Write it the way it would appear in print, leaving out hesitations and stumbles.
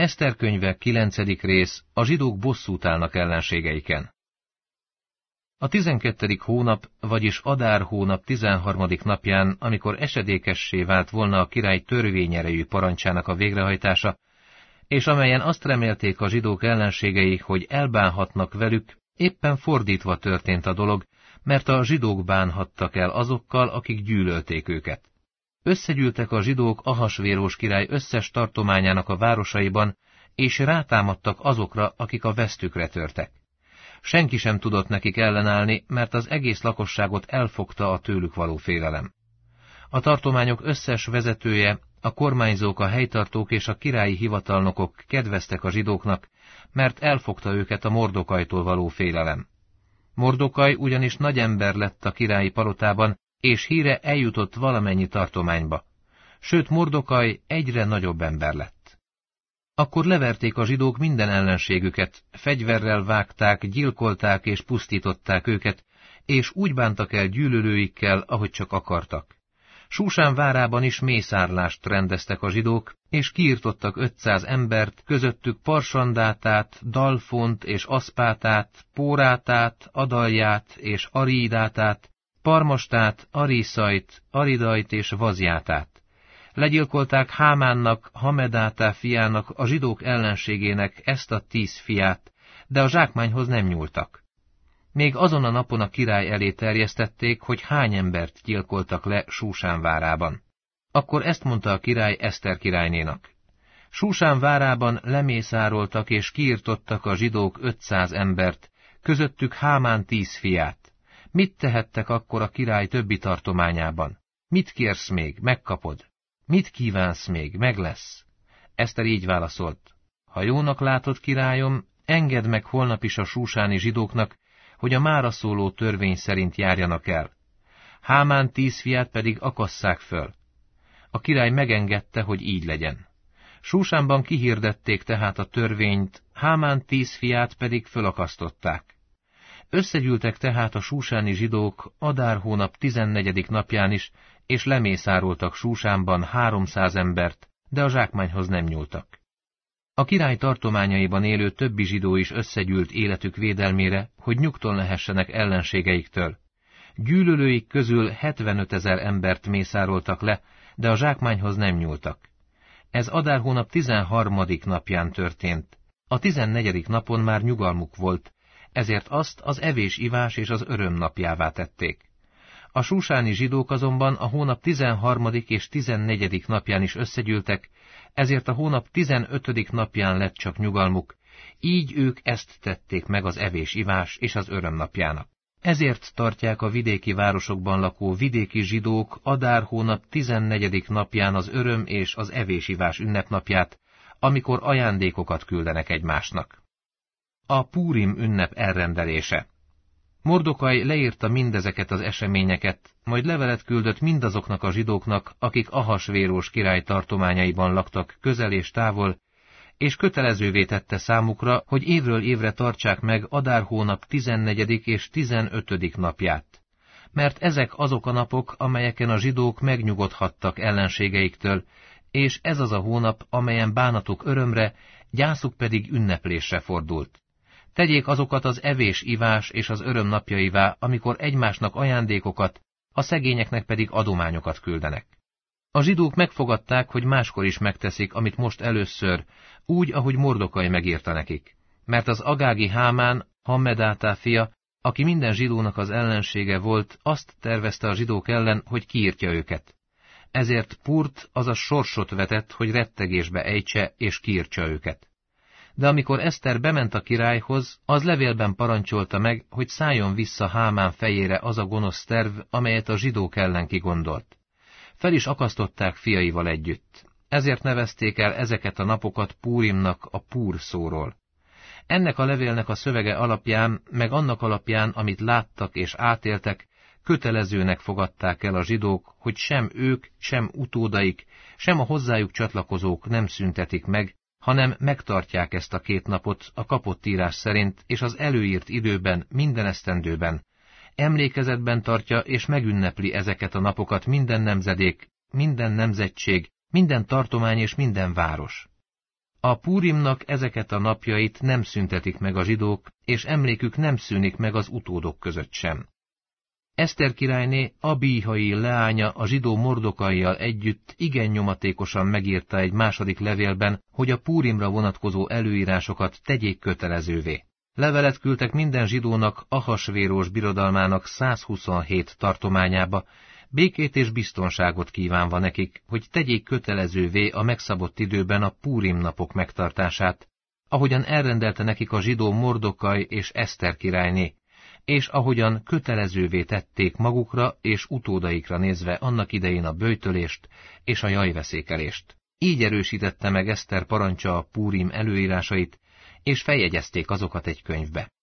Eszter könyve 9. rész, a zsidók bosszút állnak ellenségeiken. A 12. hónap, vagyis Adár hónap 13. napján, amikor esedékessé vált volna a király törvényerejű parancsának a végrehajtása, és amelyen azt remélték a zsidók ellenségei, hogy elbánhatnak velük, éppen fordítva történt a dolog, mert a zsidók bánhattak el azokkal, akik gyűlölték őket. Összegyűltek a zsidók Ahasvérós király összes tartományának a városaiban, és rátámadtak azokra, akik a vesztükre törtek. Senki sem tudott nekik ellenállni, mert az egész lakosságot elfogta a tőlük való félelem. A tartományok összes vezetője, a kormányzók, a helytartók és a királyi hivatalnokok kedveztek a zsidóknak, mert elfogta őket a Mordokajtól való félelem. Mordokaj ugyanis nagy ember lett a királyi palotában, és híre eljutott valamennyi tartományba. Sőt, Mordokaj egyre nagyobb ember lett. Akkor leverték a zsidók minden ellenségüket, fegyverrel vágták, gyilkolták és pusztították őket, és úgy bántak el gyűlölőikkel, ahogy csak akartak. Súsán várában is mészárlást rendeztek a zsidók, és kiirtottak 500 embert, közöttük Parsandátát, Dalfont és Aszpátát, Pórátát, Adalját és Arídátát, Parmastát, Ariszajt, Aridajt és Vazjátát. Legyilkolták Hámánnak, Hamedátá fiának, a zsidók ellenségének ezt a 10 fiát, de a zsákmányhoz nem nyúltak. Még azon a napon a király elé terjesztették, hogy hány embert gyilkoltak le Súsán várában. Akkor ezt mondta a király Eszter királynénak. Súsán várában lemészároltak és kiirtottak a zsidók 500 embert, közöttük Hámán 10 fiát. Mit tehettek akkor a király többi tartományában? Mit kérsz még, megkapod? Mit kívánsz még, meg lesz? Eszter így válaszolt. Ha jónak látod, királyom, engedd meg holnap is a súsáni zsidóknak, hogy a mára szóló törvény szerint járjanak el. Hámán 10 fiát pedig akasszák föl. A király megengedte, hogy így legyen. Súsánban kihirdették tehát a törvényt, Hámán 10 fiát pedig fölakasztották. Összegyűltek tehát a súsáni zsidók Adár hónap 14. napján is, és lemészároltak Súsánban 300 embert, de a zsákmányhoz nem nyúltak. A király tartományaiban élő többi zsidó is összegyűlt életük védelmére, hogy nyugton lehessenek ellenségeiktől. Gyűlölőik közül 75 000 embert mészároltak le, de a zsákmányhoz nem nyúltak. Ez Adár hónap 13. napján történt. A 14. napon már nyugalmuk volt, ezért azt az evés-ivás és az öröm napjává tették. A súsáni zsidók azonban a hónap 13. és 14. napján is összegyűltek, ezért a hónap 15. napján lett csak nyugalmuk, így ők ezt tették meg az evés-ivás és az öröm napjának. Ezért tartják a vidéki városokban lakó vidéki zsidók Adár hónap 14. napján az öröm és az evés-ivás ünnepnapját, amikor ajándékokat küldenek egymásnak. A Púrim ünnep elrendelése. Mordokaj leírta mindezeket az eseményeket, majd levelet küldött mindazoknak a zsidóknak, akik Ahasvérós király tartományaiban laktak közel és távol, és kötelezővé tette számukra, hogy évről évre tartsák meg Adár hónap 14. és 15. napját. Mert ezek azok a napok, amelyeken a zsidók megnyugodhattak ellenségeiktől, és ez az a hónap, amelyen bánatuk örömre, gyászuk pedig ünneplésre fordult. Tegyék azokat az evés-ivás és az öröm napjaivá, amikor egymásnak ajándékokat, a szegényeknek pedig adományokat küldenek. A zsidók megfogadták, hogy máskor is megteszik, amit most először, úgy, ahogy Mordokaj megírta nekik. Mert az agági Hámán, Hammedátá fia, aki minden zsidónak az ellensége volt, azt tervezte a zsidók ellen, hogy kiírtja őket. Ezért Purt, azaz sorsot vetett, hogy rettegésbe ejtse és kiírtsa őket. De amikor Eszter bement a királyhoz, az levélben parancsolta meg, hogy szálljon vissza Hámán fejére az a gonosz terv, amelyet a zsidók ellen kigondolt. Fel is akasztották fiaival együtt. Ezért nevezték el ezeket a napokat Púrimnak, a Púr szóról. Ennek a levélnek a szövege alapján, meg annak alapján, amit láttak és átéltek, kötelezőnek fogadták el a zsidók, hogy sem ők, sem utódaik, sem a hozzájuk csatlakozók nem szüntetik meg, hanem megtartják ezt a 2 napot a kapott írás szerint, és az előírt időben, minden esztendőben. Emlékezetben tartja és megünnepli ezeket a napokat minden nemzedék, minden nemzetség, minden tartomány és minden város. A Púrimnak ezeket a napjait nem szüntetik meg a zsidók, és emlékük nem szűnik meg az utódok között sem. Eszter királyné, Abíhai leánya a zsidó Mordokaival együtt igen nyomatékosan megírta egy második levélben, hogy a Púrimra vonatkozó előírásokat tegyék kötelezővé. Levelet küldtek minden zsidónak Ahasvérós birodalmának 127 tartományába, békét és biztonságot kívánva nekik, hogy tegyék kötelezővé a megszabott időben a Púrim napok megtartását, ahogyan elrendelte nekik a zsidó Mordokaj és Eszter királyné, és ahogyan kötelezővé tették magukra és utódaikra nézve annak idején a böjtölést és a jajveszékelést. Így erősítette meg Eszter parancsa a Púrim előírásait, és feljegyezték azokat egy könyvbe.